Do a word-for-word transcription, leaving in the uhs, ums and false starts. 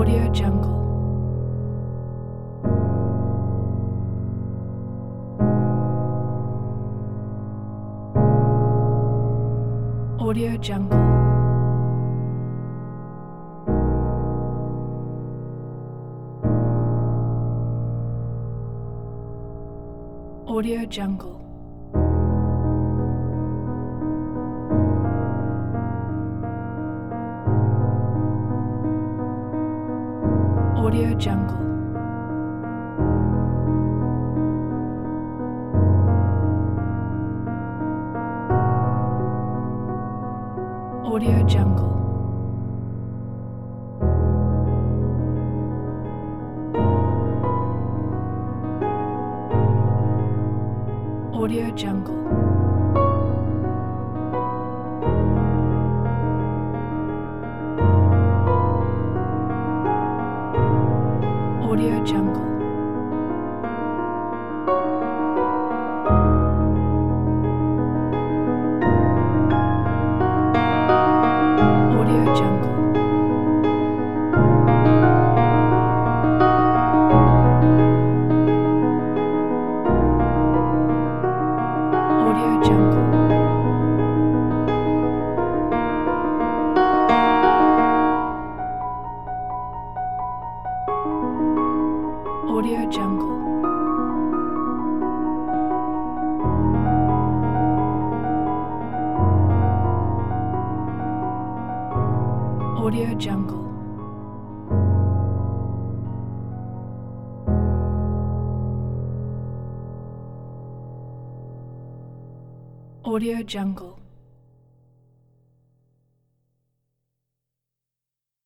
Audio Jungle. Audio Jungle. Audio Jungle. Audio Jungle. Audio Jungle. Audio Jungle. Audio Jungle. Audio Jungle. Audio Jungle. Audio Jungle. Audio Jungle. Audio Jungle.